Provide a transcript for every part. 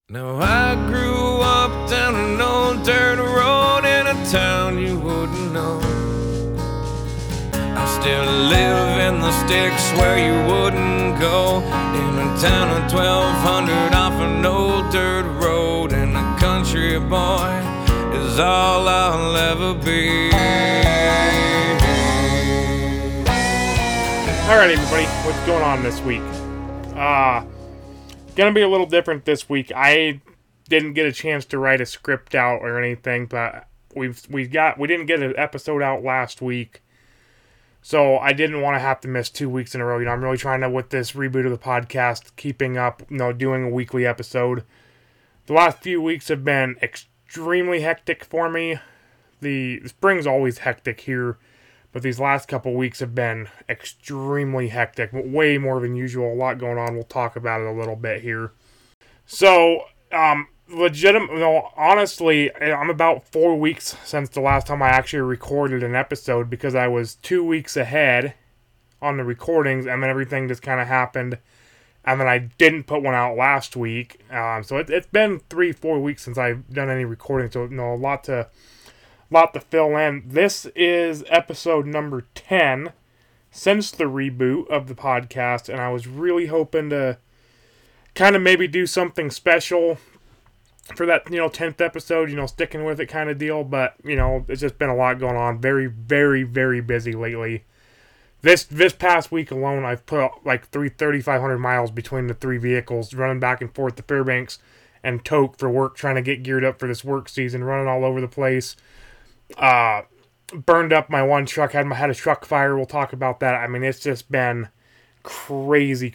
Now I grew up down an old dirt road in a town you wouldn't know. I still live in the sticks where you wouldn't go, in a town of 1200 off an old dirt road, and a country boy is all I'll ever be. Alright everybody, what's going on this week? Gonna be a little different this week. I didn't get a chance to write a script out or anything, but we didn't get an episode out last week, so I didn't want to have to miss 2 weeks in a row. I'm really trying to, with this reboot of the podcast, keeping up, doing a weekly episode. The last few weeks have been extremely hectic for me. The spring's always hectic here, but these last couple weeks have been extremely hectic, way more than usual. A lot going on. We'll talk about it a little bit here. So, honestly, I'm about 4 weeks since the last time I actually recorded an episode, because I was 2 weeks ahead on the recordings, and then everything just kind of happened, and then I didn't put one out last week. So it's been 3-4 weeks since I've done any recording, so a lot to fill in. This is episode number 10 since the reboot of the podcast, and I was really hoping to kind of maybe do something special for that, 10th episode, sticking with it kind of deal, but, it's just been a lot going on. Very, very, very busy lately. This past week alone, I've put like 3,500 miles between the three vehicles, running back and forth to Fairbanks and Tok for work, trying to get geared up for this work season, running all over the place. Burned up my one truck, had a truck fire. We'll talk about that. I mean, it's just been crazy.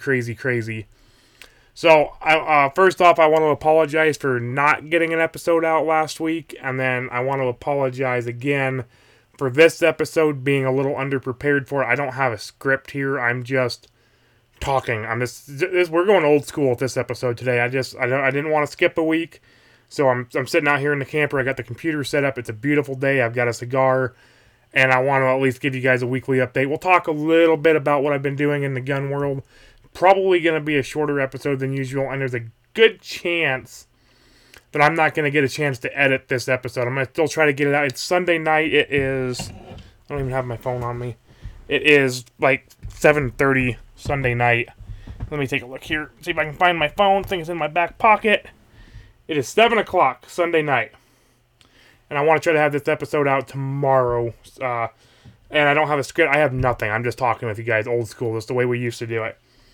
So, first off, I want to apologize for not getting an episode out last week, and then I want to apologize again for this episode being a little underprepared for it. I don't have a script here. I'm just talking. We're going old school with this episode today. I didn't want to skip a week. So I'm sitting out here in the camper. I got the computer set up. It's a beautiful day. I've got a cigar, and I want to at least give you guys a weekly update. We'll talk a little bit about what I've been doing in the gun world. Probably going to be a shorter episode than usual, and there's a good chance that I'm not going to get a chance to edit this episode. I'm going to still try to get it out. It's Sunday night. It is, I don't even have my phone on me. It is like 7:30 Sunday night. Let me take a look here, see if I can find my phone. I think it's in my back pocket. It is 7 o'clock Sunday night, and I want to try to have this episode out tomorrow, and I don't have a script. I have nothing. I'm just talking with you guys old school. That's the way we used to do it.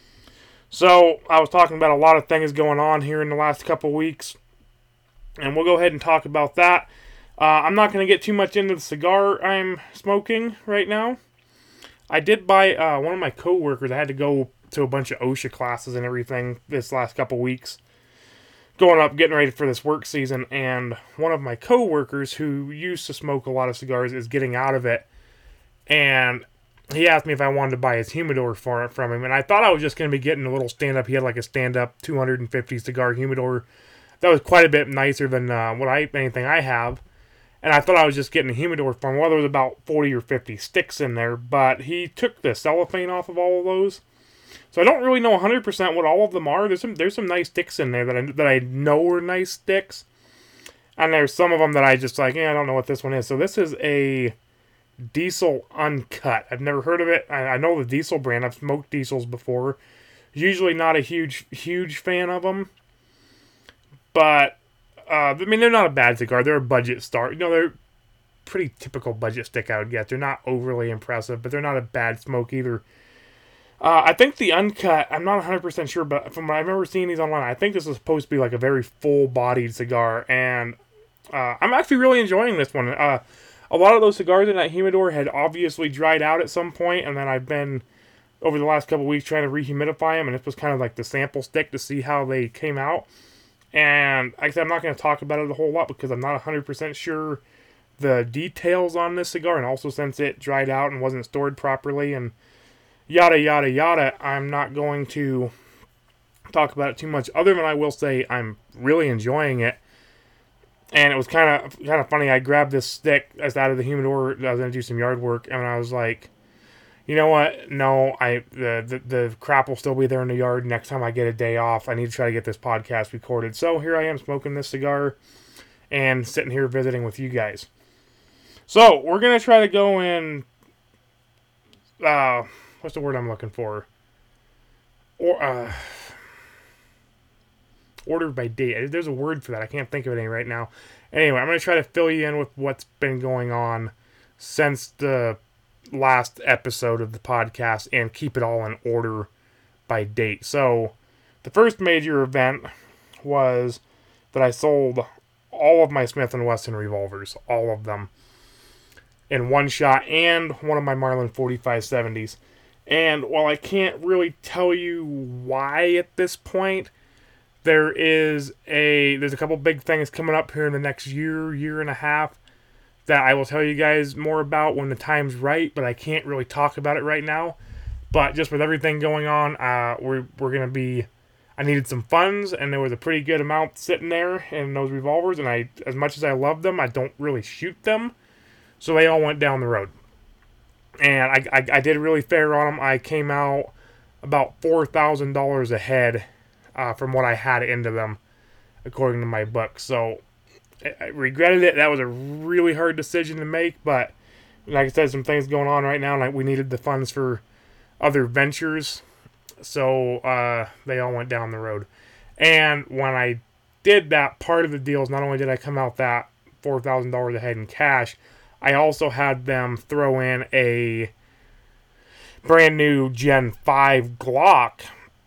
So, I was talking about a lot of things going on here in the last couple weeks, and we'll go ahead and talk about that. I'm not going to get too much into the cigar I'm smoking right now. I did buy one of my coworkers. I had to go to a bunch of OSHA classes and everything this last couple weeks, going up, getting ready for this work season, and one of my coworkers who used to smoke a lot of cigars is getting out of it, and he asked me if I wanted to buy his humidor from him, and I thought I was just going to be getting a little stand-up. He had like a stand-up 250 cigar humidor that was quite a bit nicer than anything I have, and I thought I was just getting a humidor from him. Well, there was about 40 or 50 sticks in there, but he took the cellophane off of all of those. So I don't really know 100% what all of them are. There's some nice sticks in there that I know are nice sticks. And there's some of them that I just I don't know what this one is. So this is a Diesel Uncut. I've never heard of it. I know the Diesel brand. I've smoked Diesels before. Usually not a huge fan of them. But, they're not a bad cigar. They're a budget start. They're pretty typical budget stick I would get. They're not overly impressive, but they're not a bad smoke either. I think the Uncut, I'm not 100% sure, but from what I remember seeing these online, I think this is supposed to be like a very full-bodied cigar, and I'm actually really enjoying this one. A lot of those cigars in that humidor had obviously dried out at some point, and then I've been, over the last couple weeks, trying to rehumidify them, and this was kind of like the sample stick to see how they came out. And like I said, I'm not going to talk about it a whole lot because I'm not 100% sure the details on this cigar, and also since it dried out and wasn't stored properly, and yada, yada, yada, I'm not going to talk about it too much, other than I will say I'm really enjoying it. And it was kind of funny. I grabbed this stick out of the humidor. I was going to do some yard work, and I was like, you know what? No, the crap will still be there in the yard next time I get a day off. I need to try to get this podcast recorded. So here I am smoking this cigar and sitting here visiting with you guys. So we're gonna try to go in. What's the word I'm looking for? Order by date. There's a word for that. I can't think of it right now. Anyway, I'm gonna try to fill you in with what's been going on since the last episode of the podcast and keep it all in order by date. So the first major event was that I sold all of my Smith & Wesson revolvers, all of them, in one shot, and one of my Marlin 4570s. And while I can't really tell you why at this point, there's a couple big things coming up here in the next year and a half that I will tell you guys more about when the time's right, but I can't really talk about it right now. But just with everything going on, we're going to be... I needed some funds, and there was a pretty good amount sitting there in those revolvers, and as much as I love them, I don't really shoot them. So they all went down the road. And I did really fair on them. I came out about $4,000 ahead from what I had into them, according to my book. So I regretted it. That was a really hard decision to make, but like I said, some things going on right now, and we needed the funds for other ventures, so they all went down the road. And when I did that, part of the deal is not only did I come out that $4,000 ahead in cash, I also had them throw in a brand new Gen 5 Glock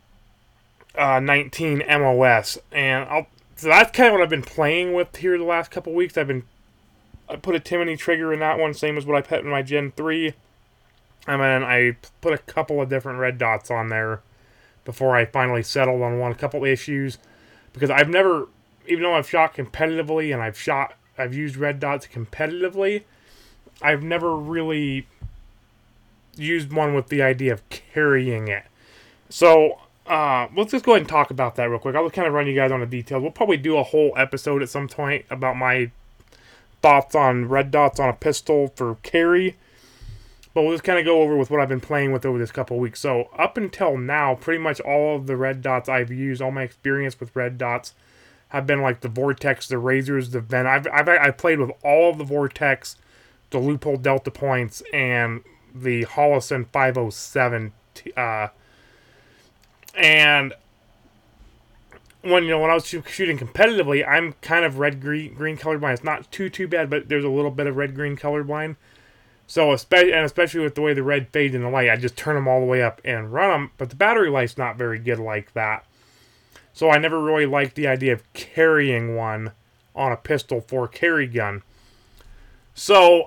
19 MOS, and so that's kind of what I've been playing with here the last couple weeks. I put a Timney trigger in that one, same as what I put in my Gen 3. And then I put a couple of different red dots on there before I finally settled on a couple issues. Because I've never, even though I've shot competitively and I've used red dots competitively, I've never really used one with the idea of carrying it. So, let's just go ahead and talk about that real quick. I'll kind of run you guys on the details. We'll probably do a whole episode at some point about my thoughts on red dots on a pistol for carry. But we'll just kind of go over with what I've been playing with over this couple of weeks. So up until now, pretty much all of the red dots I've used, all my experience with red dots, have been like the Vortex, the Razors, the Ven. I've played with all of the Vortex, the Loophole Delta Points, and the Holosun 507. And when I was shooting competitively, I'm kind of red-green colorblind. It's not too bad, but there's a little bit of red-green colorblind. So, especially with the way the red fades in the light, I just turn them all the way up and run them. But the battery life's not very good like that. So I never really liked the idea of carrying one on a pistol for a carry gun. So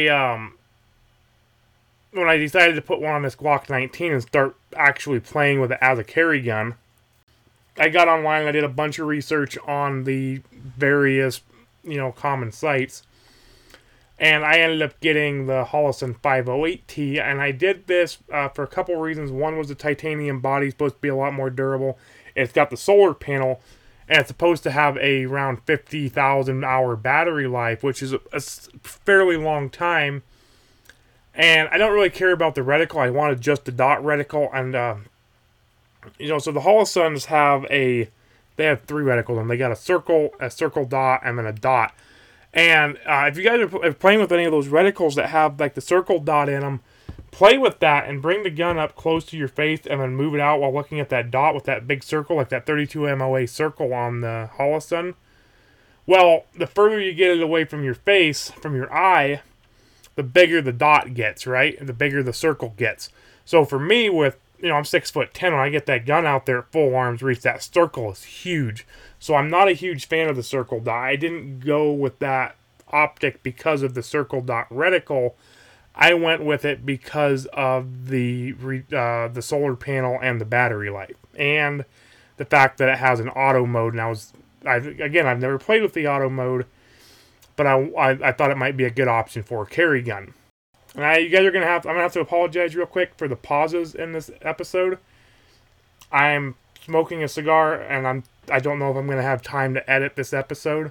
when I decided to put one on this Glock 19 and start actually playing with it as a carry gun, I got online and I did a bunch of research on the various, common sites. And I ended up getting the Holosun 508T, and I did this for a couple reasons. One was the titanium body is supposed to be a lot more durable. It's got the solar panel, and it's supposed to have around 50,000 hour battery life, which is a fairly long time. And I don't really care about the reticle. I wanted just the dot reticle, and so the Holosuns they have three reticles, and they got a circle dot, and then a dot. And if you guys are playing with any of those reticles that have like the circle dot in them, play with that and bring the gun up close to your face and then move it out while looking at that dot with that big circle, like that 32 MOA circle on the Holosun. Well, the further you get it away from your face, from your eye, the bigger the dot gets, right? The bigger the circle gets. So for me, I'm 6'10", when I get that gun out there at full arm's reach, that circle is huge. So I'm not a huge fan of the circle dot. I didn't go with that optic because of the circle dot reticle. I went with it because of the solar panel and the battery life, and the fact that it has an auto mode. And I've never played with the auto mode, but I thought it might be a good option for a carry gun. And I'm gonna have to apologize real quick for the pauses in this episode. I'm smoking a cigar, and I don't know if I'm gonna have time to edit this episode,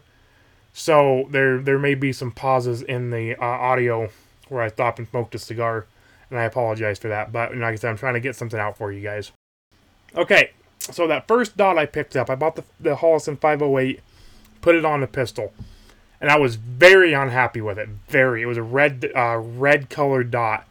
so there may be some pauses in the audio where I stop and smoked a cigar, and I apologize for that. But like I said, I'm trying to get something out for you guys. Okay, so that first dot I picked up, I bought the Holosun 508, put it on the pistol, and I was very unhappy with it. It was a red colored dot.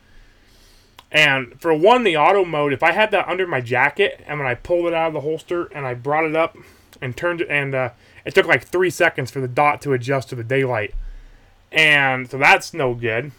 And for one, the auto mode, if I had that under my jacket, and when I pulled it out of the holster and I brought it up and turned it, and it took like 3 seconds for the dot to adjust to the daylight. And so that's no good.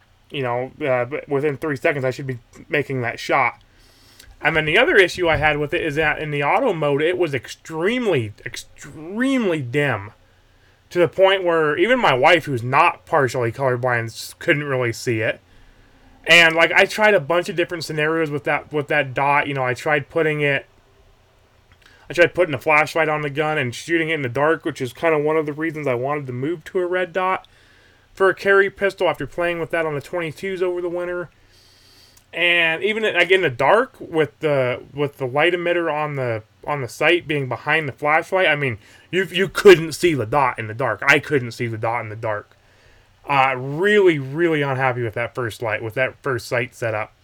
But within 3 seconds, I should be making that shot. And then the other issue I had with it is that in the auto mode, it was extremely, extremely dim. To the point where even my wife, who's not partially colorblind, couldn't really see it. And like I tried a bunch of different scenarios with that dot. I tried putting a flashlight on the gun and shooting it in the dark, which is kind of one of the reasons I wanted to move to a red dot for a carry pistol after playing with that on the 22s over the winter. And even in the dark with the light emitter on the sight being behind the flashlight, I mean, you couldn't see the dot in the dark. I couldn't see the dot in the dark. Really, really unhappy with that first sight setup.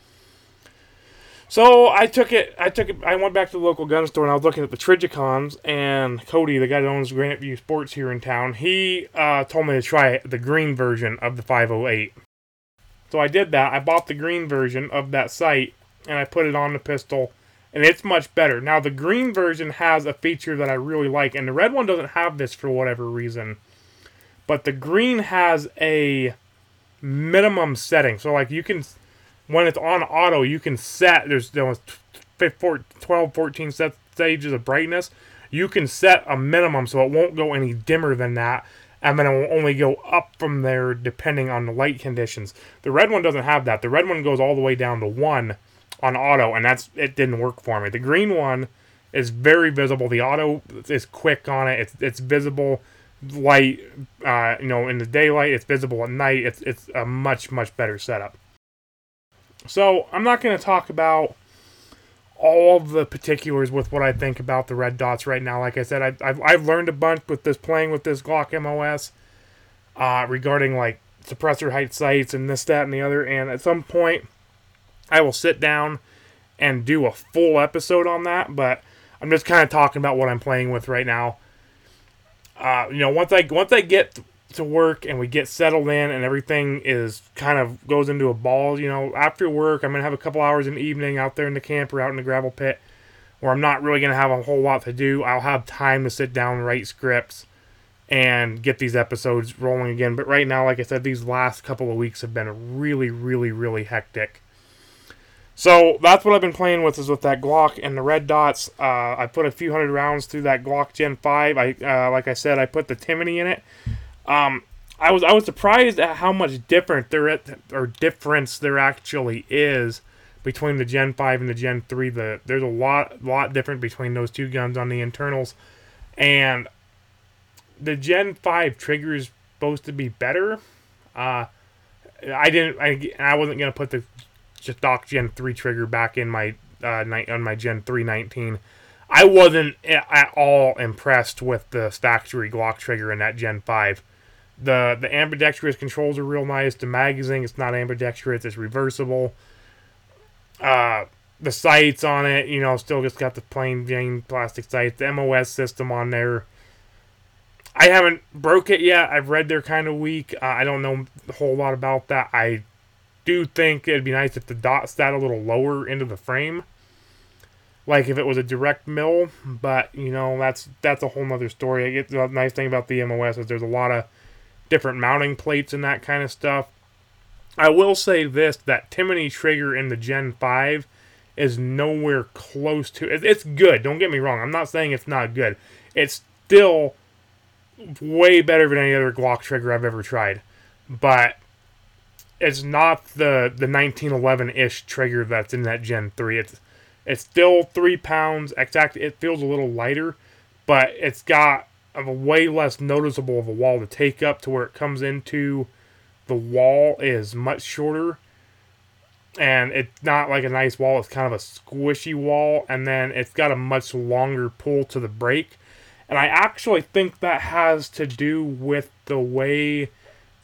So I went back to the local gun store and I was looking at the Trijicons, and Cody, the guy that owns Granite View Sports here in town, he told me to try the green version of the 508. So I did that. I bought the green version of that sight and I put it on the pistol, and it's much better. Now the green version has a feature that I really like, and the red one doesn't have this for whatever reason. But the green has a minimum setting. So like you can, when it's on auto, you can set, there's 12, 14 stages of brightness. You can set a minimum so it won't go any dimmer than that. And then it will only go up from there depending on the light conditions. The red one doesn't have that. The red one goes all the way down to 1 on auto, and it didn't work for me. The green one is very visible. The auto is quick on it. It's visible light, in the daylight. It's visible at night. It's a much, much better setup. So I'm not going to talk about all of the particulars with what I think about the red dots right now. Like I said, I've learned a bunch with playing with this Glock MOS regarding like suppressor height sights and this, that, and the other. And at some point, I will sit down and do a full episode on that. But I'm just kind of talking about what I'm playing with right now. Once I get to work and we get settled in and everything is kind of goes into a ball, after work, I'm going to have a couple hours in the evening out there in the camper, out in the gravel pit, where I'm not really going to have a whole lot to do. I'll have time to sit down and write scripts and get these episodes rolling again. But right now, like I said, these last couple of weeks have been really, really, really hectic. So that's what I've been playing with, is with that Glock and the red dots. I put a few hundred rounds through that Glock Gen 5. Like I said, I put the Timony in it. I was surprised at how much difference there actually is between the Gen 5 and the Gen 3. There's a lot different between those two guns on the internals, and the Gen 5 trigger is supposed to be better. I wasn't gonna put the stock Gen 3 trigger back in my on my Gen 319. I wasn't at all impressed with the factory Glock trigger in that Gen 5. The ambidextrous controls are real nice. The magazine, it's not ambidextrous, it's reversible. The sights on it, still just got the plain Jane plastic sights. The MOS system on there, I haven't broke it yet. I've read they're kind of weak. I don't know a whole lot about that. I do think it'd be nice if the dot sat a little lower into the frame, like if it was a direct mill. But that's a whole nother story. The nice thing about the MOS is there's a lot of different mounting plates and that kind of stuff. I will say this, that Timony trigger in the Gen 5 is nowhere close to it. It's good, don't get me wrong. I'm not saying it's not good. It's still way better than any other Glock trigger I've ever tried. But it's not the 1911-ish trigger that's in that Gen 3. It's still 3 pounds. Exactly, it feels a little lighter, but it's got a way less noticeable of a wall to take up, to where it comes into the wall is much shorter, and it's not like a nice wall. It's kind of a squishy wall, and then it's got a much longer pull to the break. And I actually think that has to do with the way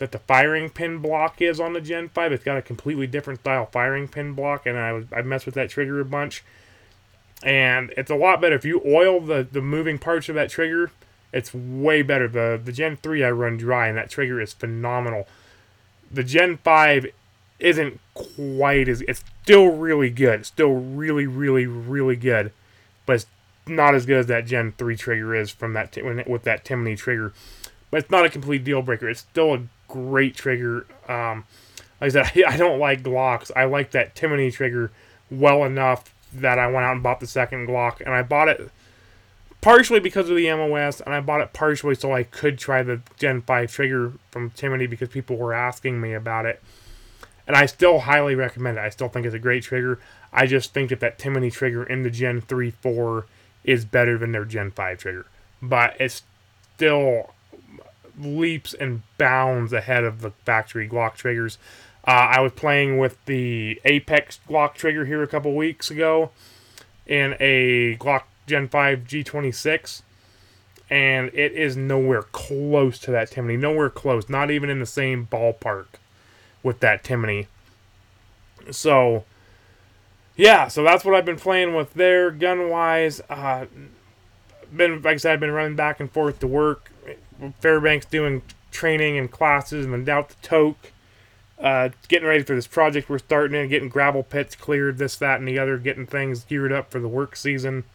that the firing pin block is on the Gen 5. It's got a completely different style firing pin block, and I messed with that trigger a bunch. And it's a lot better. If you oil the moving parts of that trigger, it's way better. The Gen 3 I run dry, and that trigger is phenomenal. The Gen 5 isn't quite as... It's still really good. It's still really, really, really good. But it's not as good as that Gen 3 trigger is from that with that Timney trigger. But it's not a complete deal breaker. It's still a great trigger. Like I said, I don't like Glocks. I like that Timney trigger well enough that I went out and bought the second Glock. And I bought it partially because of the MOS, and I bought it partially so I could try the Gen 5 trigger from Timney because people were asking me about it. And I still highly recommend it. I still think it's a great trigger. I just think that Timney trigger in the Gen 3-4 is better than their Gen 5 trigger. But it's still leaps and bounds ahead of the factory Glock triggers. I was playing with the Apex Glock trigger here a couple weeks ago in a Glock Gen 5 G26, and it is nowhere close to that Timney. Nowhere close. Not even in the same ballpark with that Timney. So, yeah, so that's what I've been playing with there, gun-wise. Like I said, I've been running back and forth to work. Fairbanks doing training and classes, and then out to Toke. Getting ready for this project we're starting in, getting gravel pits cleared, this, that, and the other, getting things geared up for the work season.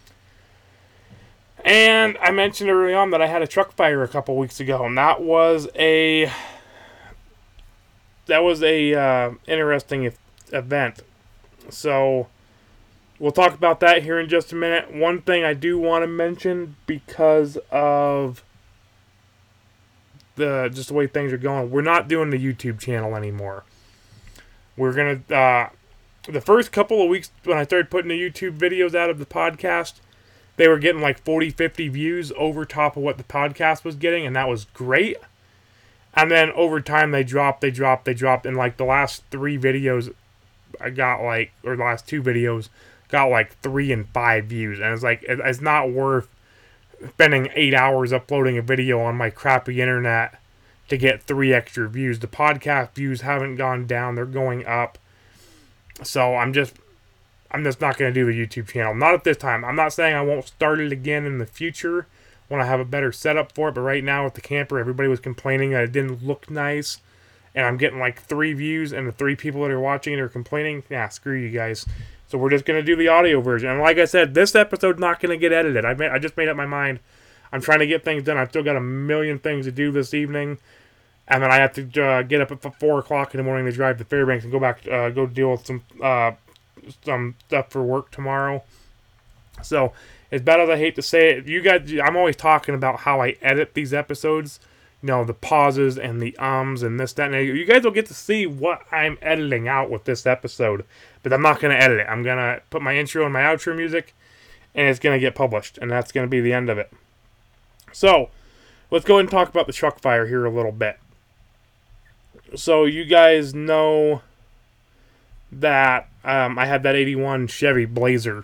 And I mentioned early on that I had a truck fire a couple weeks ago, and that was a interesting event. So we'll talk about that here in just a minute. One thing I do want to mention, because of just the way things are going, we're not doing the YouTube channel anymore. We're gonna the first couple of weeks when I started putting the YouTube videos out of the podcast, they were getting like 40-50 views over top of what the podcast was getting, and that was great. And then over time they dropped, and like the last 3 videos I got like, or the last 2 videos got like 3 and 5 views, and it's like, it's not worth spending 8 hours uploading a video on my crappy internet to get 3 extra views. The podcast views haven't gone down, they're going up. So I'm just not going to do the YouTube channel. Not at this time. I'm not saying I won't start it again in the future when I have a better setup for it, but right now with the camper, everybody was complaining that it didn't look nice, and I'm getting like 3 views, and the 3 people that are watching it are complaining. Yeah, screw you guys. So we're just going to do the audio version. And like I said, this episode's not going to get edited. I just made up my mind. I'm trying to get things done. I've still got a million things to do this evening. And then I have to get up at 4 o'clock in the morning to drive to Fairbanks and go back, go deal with some stuff for work tomorrow. So, as bad as I hate to say it, you guys, I'm always talking about how I edit these episodes. You know, the pauses and the ums and this, that, and you guys will get to see what I'm editing out with this episode. But I'm not going to edit it. I'm going to put my intro and my outro music, and it's going to get published. And that's going to be the end of it. So, let's go ahead and talk about the truck fire here a little bit. So, you guys know that I had that 81 Chevy Blazer.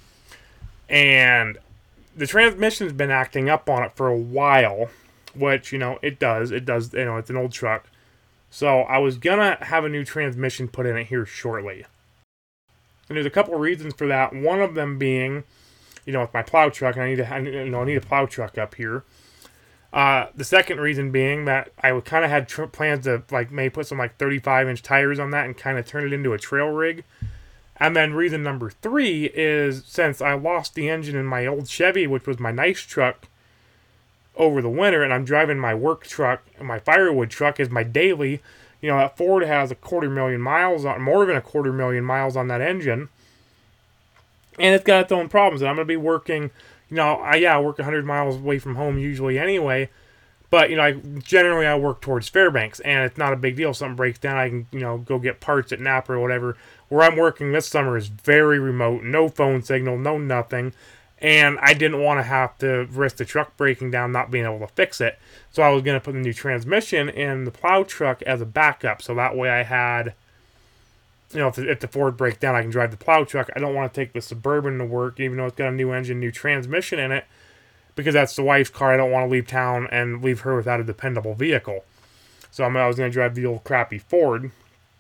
And the transmission's been acting up on it for a while. Which, you know, it does, you know, it's an old truck. So, I was gonna have a new transmission put in it here shortly. And there's a couple of reasons for that. One of them being, you know, with my plow truck, I need a plow truck up here. The second reason being that I kind of had plans to, like, maybe put some, like, 35-inch tires on that and kind of turn it into a trail rig. And then reason number 3 is, since I lost the engine in my old Chevy, which was my nice truck, over the winter, and I'm driving my work truck, and my firewood truck is my daily. You know, that Ford has 250,000 miles on, more than 250,000 miles on that engine, and it's got its own problems. And I'm going to be working, you know, I work 100 miles away from home usually anyway, but, you know, I work towards Fairbanks, and it's not a big deal if something breaks down. I can, you know, go get parts at Napa or whatever. Where I'm working this summer is very remote, no phone signal, no nothing. And I didn't want to have to risk the truck breaking down, not being able to fix it. So I was going to put the new transmission in the plow truck as a backup. So that way I had, you know, if the Ford breaks down, I can drive the plow truck. I don't want to take the Suburban to work, even though it's got a new engine, new transmission in it. Because that's the wife's car. I don't want to leave town and leave her without a dependable vehicle. So I was going to drive the old crappy Ford.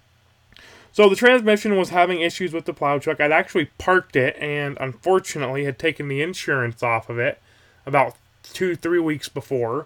So the transmission was having issues with the plow truck. I'd actually parked it and unfortunately had taken the insurance off of it about 2-3 weeks before.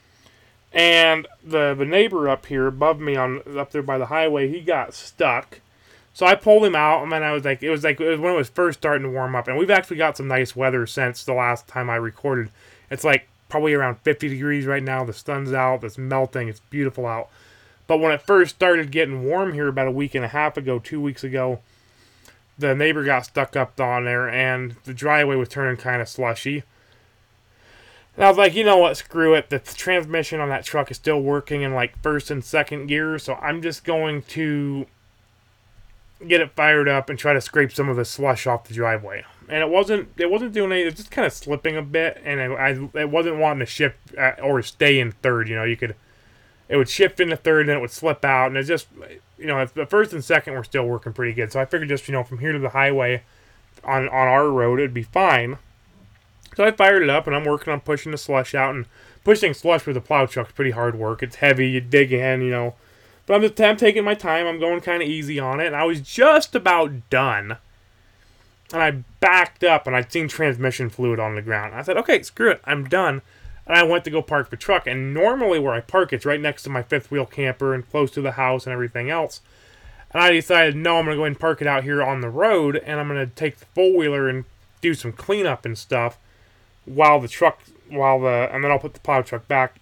And the neighbor up here above me up there by the highway, he got stuck. So I pulled him out, and then it was when it was first starting to warm up. And we've actually got some nice weather since the last time I recorded. It's like probably around 50 degrees right now. The sun's out. It's melting. It's beautiful out. But when it first started getting warm here about a week and a half ago, 2 weeks ago, the neighbor got stuck up on there, and the driveway was turning kind of slushy. And I was like, you know what, screw it. The transmission on that truck is still working in like first and second gear, so I'm just going to get it fired up and try to scrape some of the slush off the driveway. And it wasn't doing anything. It was just kind of slipping a bit, and it wasn't wanting to shift or stay in third. It would shift into third, and it would slip out, and it just, the first and second were still working pretty good. So I figured just, from here to the highway on our road, it'd be fine. So I fired it up, and I'm working on pushing the slush out, and pushing slush with a plow truck's pretty hard work. It's heavy, you dig in, But I'm taking my time, I'm going kind of easy on it, and I was just about done. And I backed up, and I'd seen transmission fluid on the ground. I said, okay, screw it, I'm done. And I went to go park the truck, and normally where I park, it's right next to my fifth wheel camper and close to the house and everything else. And I decided, no, I'm going to go ahead and park it out here on the road, and I'm going to take the four-wheeler and do some cleanup and stuff and then I'll put the plow truck back,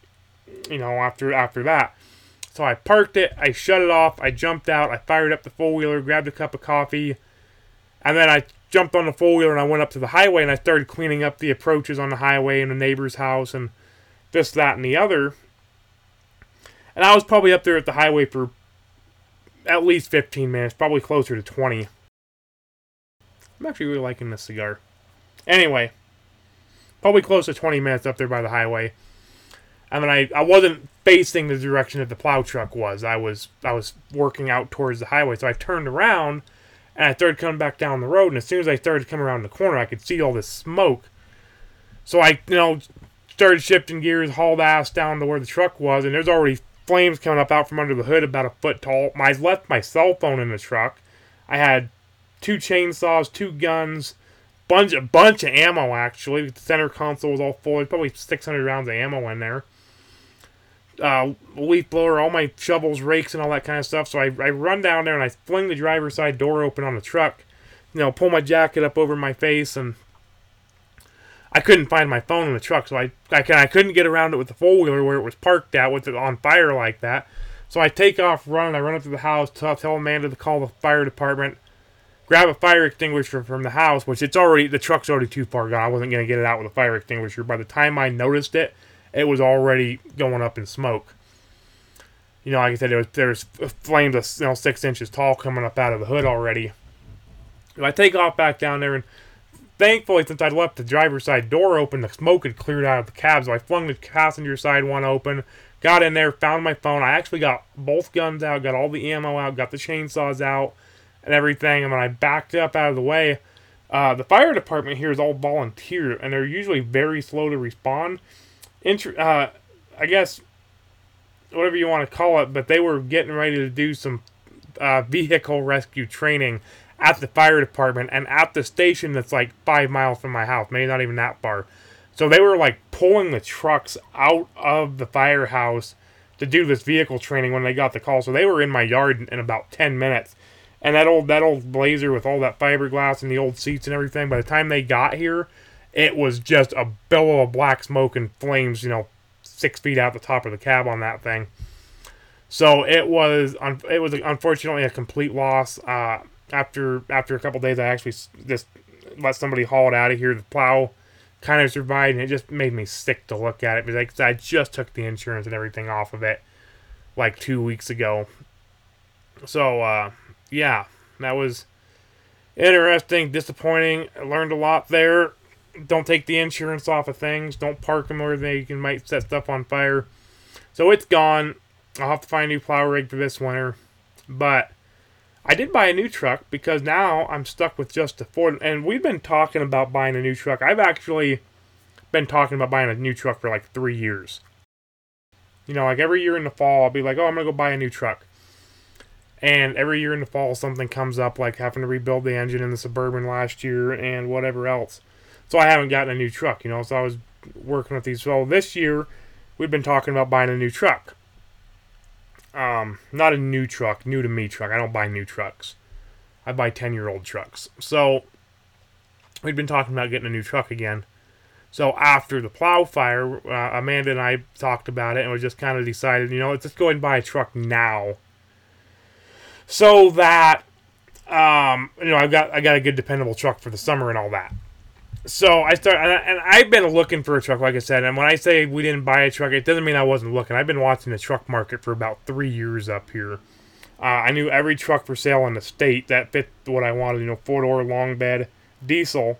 after that. So I parked it, I shut it off, I jumped out, I fired up the four-wheeler, grabbed a cup of coffee, and then I jumped on the four-wheeler and I went up to the highway and I started cleaning up the approaches on the highway and the neighbor's house and this, that, and the other. And I was probably up there at the highway for at least 15 minutes, probably closer to 20. I'm actually really liking this cigar. Anyway, probably close to 20 minutes up there by the highway. And then I wasn't facing the direction that the plow truck was. I was working out towards the highway. So I turned around and I started coming back down the road. And as soon as I started to come around the corner, I could see all this smoke. So I, started shifting gears, hauled ass down to where the truck was. And there's already flames coming up out from under the hood about a foot tall. I left my cell phone in the truck. I had 2 chainsaws, 2 guns, bunch of ammo, actually. The center console was all full. There's probably 600 rounds of ammo in there. Leaf blower, all my shovels, rakes, and all that kind of stuff. So I run down there and I fling the driver's side door open on the truck. Pull my jacket up over my face, and I couldn't find my phone in the truck. So I couldn't get around it with the four-wheeler where it was parked at with it on fire like that. So I take off running. I run up to the house, tell Amanda to call the fire department. Grab a fire extinguisher from the house, which the truck's already too far gone. I wasn't going to get it out with a fire extinguisher. By the time I noticed it, it was already going up in smoke. Like I said, there's flames of 6 inches tall coming up out of the hood already. So I take off back down there, and thankfully, since I left the driver's side door open, the smoke had cleared out of the cab. So I flung the passenger side one open, got in there, found my phone. I actually got both guns out, got all the ammo out, got the chainsaws out, and everything. And when I backed up out of the way, the fire department here is all volunteer, and they're usually very slow to respond. I guess, whatever you want to call it, but they were getting ready to do some vehicle rescue training at the fire department and at the station that's like 5 miles from my house, maybe not even that far. So they were like pulling the trucks out of the firehouse to do this vehicle training when they got the call. So they were in my yard in about 10 minutes. And that old Blazer with all that fiberglass and the old seats and everything, by the time they got here, it was just a billow of black smoke and flames, 6 feet out the top of the cab on that thing. So it was unfortunately a complete loss. After a couple days, I actually just let somebody haul it out of here. The plow kind of survived, and it just made me sick to look at it because I just took the insurance and everything off of it like 2 weeks ago. So yeah, that was interesting, disappointing. I learned a lot there. Don't take the insurance off of things. Don't park them where they might set stuff on fire. So it's gone. I'll have to find a new plow rig for this winter. But I did buy a new truck because now I'm stuck with just a Ford. And we've been talking about buying a new truck. I've actually been talking about buying a new truck for like 3 years. You know, like every year in the fall, I'll be like, oh, I'm going to go buy a new truck. And every year in the fall, something comes up, like having to rebuild the engine in the Suburban last year and whatever else. So I haven't gotten a new truck, you know, so I was working with these. So this year, we've been talking about buying a new truck. Not a new truck, new to me truck. I don't buy new trucks. I buy 10-year-old trucks. So we'd been talking about getting a new truck again. So after the plow fire, Amanda and I talked about it, and we just kind of decided, you know, let's just go ahead and buy a truck now. So that, you know, I got a good dependable truck for the summer and all that. So I started, and I've been looking for a truck, like I said. And when I say we didn't buy a truck, it doesn't mean I wasn't looking. I've been watching the truck market for about 3 years up here. I knew every truck for sale in the state that fit what I wanted, you know, 4-door, long bed, diesel.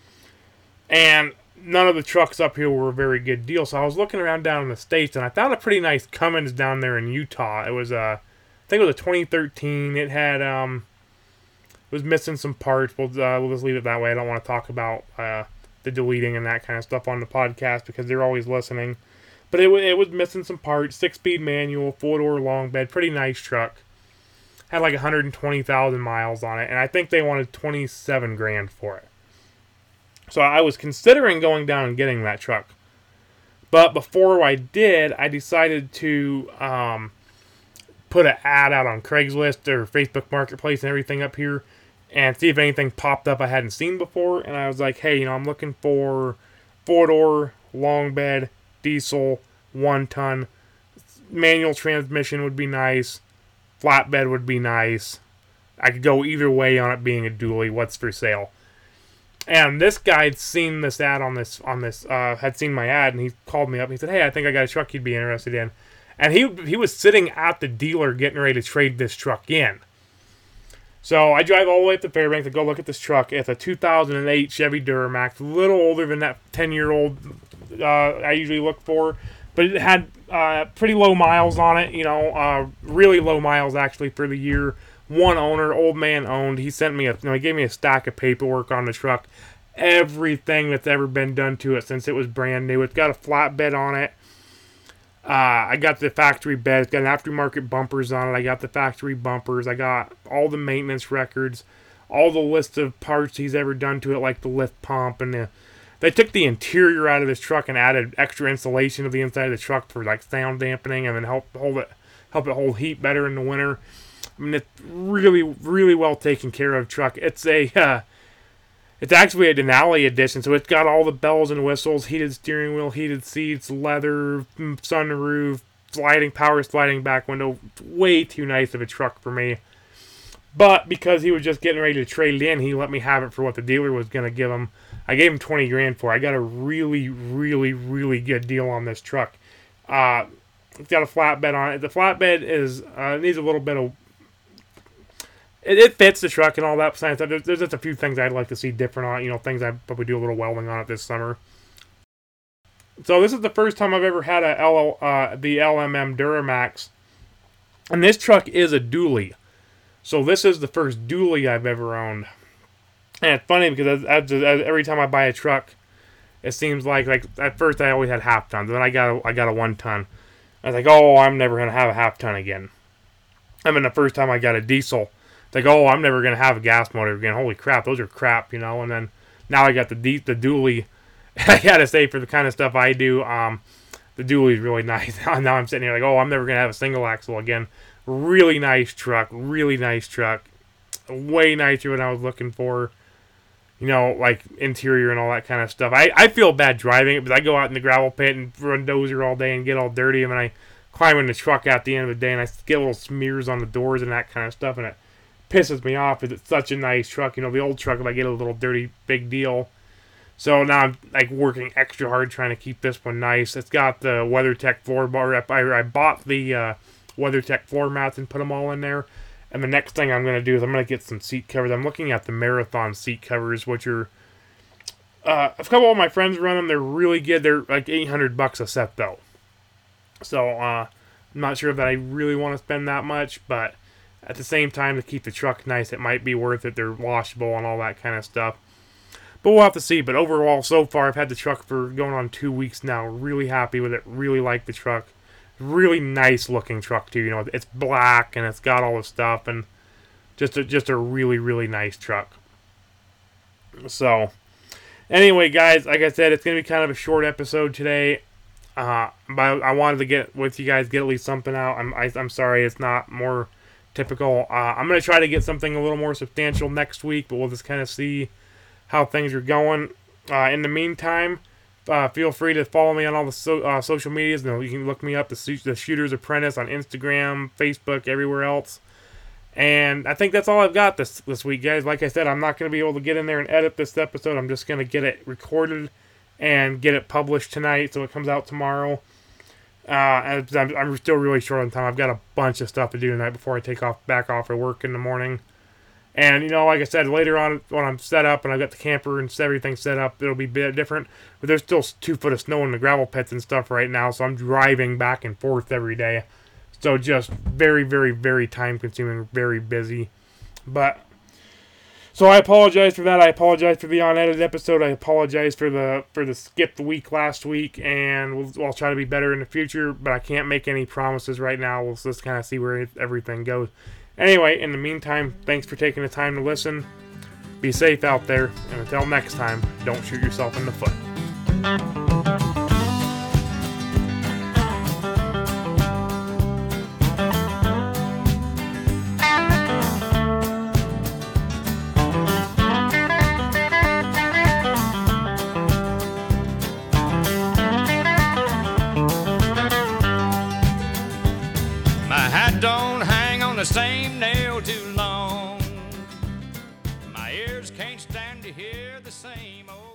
And none of the trucks up here were a very good deal. So I was looking around down in the States, and I found a pretty nice Cummins down there in Utah. It was I think it was a 2013. It had, it was missing some parts. We'll just leave it that way. I don't want to talk about the deleting and that kind of stuff on the podcast because they're always listening. But it was missing some parts. 6-speed manual, 4-door long bed, pretty nice truck. Had like 120,000 miles on it, and I think they wanted $27,000 for it. So I was considering going down and getting that truck. But before I did, I decided to put an ad out on Craigslist or Facebook Marketplace and everything up here and see if anything popped up I hadn't seen before. And I was like, hey, you know, I'm looking for 4-door, long bed, diesel, 1-ton. Manual transmission would be nice. Flatbed would be nice. I could go either way on it being a dually. What's for sale? And this guy had seen this ad had seen my ad, and he called me up. And he said, hey, I think I got a truck you'd be interested in. And he was sitting at the dealer getting ready to trade this truck in. So I drive all the way up to Fairbanks to go look at this truck. It's a 2008 Chevy Duramax, a little older than that 10-year-old I usually look for. But it had pretty low miles on it, you know, really low miles actually for the year. One owner, old man owned. He sent me he gave me a stack of paperwork on the truck. Everything that's ever been done to it since it was brand new. It's got a flatbed on it. I got the factory bed. It's got an aftermarket bumpers on it. I got the factory bumpers. I got all the maintenance records, all the list of parts he's ever done to it, like the lift pump and they took the interior out of this truck and added extra insulation to the inside of the truck for like sound dampening and then help it hold heat better in the winter. I mean, it's really, really well taken care of truck. It's it's actually a Denali edition, so it's got all the bells and whistles, heated steering wheel, heated seats, leather, sunroof, power sliding back window. Way too nice of a truck for me. But because he was just getting ready to trade it in, he let me have it for what the dealer was going to give him. I gave him $20,000 for it. I got a really, really, really good deal on this truck. It's got a flatbed on it. The flatbed needs a little bit of... It fits the truck and all that. Besides that, there's just a few things I'd like to see different on it. You know, things I'd probably do a little welding on it this summer. So this is the first time I've ever had the LMM Duramax. And this truck is a dually. So this is the first dually I've ever owned. And it's funny because every time I buy a truck, it seems like at first I always had half tons. Then I got a 1-ton. I was like, oh, I'm never going to have a half ton again. I mean, the first time I got a diesel, it's like, oh, I'm never going to have a gas motor again. Holy crap, those are crap, you know. And then now I got the dually. I got to say, for the kind of stuff I do, the dually is really nice. Now I'm sitting here like, oh, I'm never going to have a single axle again. Really nice truck. Really nice truck. Way nicer than I was looking for. You know, like interior and all that kind of stuff. I feel bad driving it, because I go out in the gravel pit and run dozer all day and get all dirty, and then I climb in the truck at the end of the day and I get little smears on the doors and that kind of stuff, and it pisses me off because it's such a nice truck. You know, the old truck, if I get a little dirty, big deal. So now I'm like working extra hard trying to keep this one nice. It's got the WeatherTech floor bar. I bought the WeatherTech floor mats and put them all in there. And the next thing I'm going to do is I'm going to get some seat covers. I'm looking at the Marathon seat covers, which are... a couple of my friends run them. They're really good. They're like $800 a set, though. So, I'm not sure that I really want to spend that much, but at the same time, to keep the truck nice, it might be worth it. They're washable and all that kind of stuff. But we'll have to see. But overall, so far, I've had the truck for going on 2 weeks now. Really happy with it. Really like the truck. really nice looking truck too. You know, it's black and it's got all the stuff, and just a really, really nice truck. So, anyway, guys, like I said, it's going to be kind of a short episode today. But I wanted to get with you guys, get at least something out. I'm sorry it's not more typical. I'm going to try to get something a little more substantial next week, but we'll just kind of see how things are going. In the meantime, feel free to follow me on all the social medias. You know, you can look me up, the Shooter's Apprentice, on Instagram, Facebook, everywhere else. And I think that's all I've got this week, guys. Like I said, I'm not going to be able to get in there and edit this episode. I'm just going to get it recorded and get it published tonight, so it comes out tomorrow. And I'm still really short on time. I've got a bunch of stuff to do tonight before I take back off of work in the morning. And, you know, like I said, later on when I'm set up and I've got the camper and everything set up, it'll be a bit different. But there's still 2 foot of snow in the gravel pits and stuff right now, so I'm driving back and forth every day. So just very, very, very time consuming, very busy. But so I apologize for that. I apologize for the unedited episode. I apologize for the skipped week last week, and I'll try to be better in the future. But I can't make any promises right now. We'll just kind of see where everything goes. Anyway, in the meantime, thanks for taking the time to listen. Be safe out there, and until next time, don't shoot yourself in the foot. Don't hang on the same nail too long. My ears can't stand to hear the same old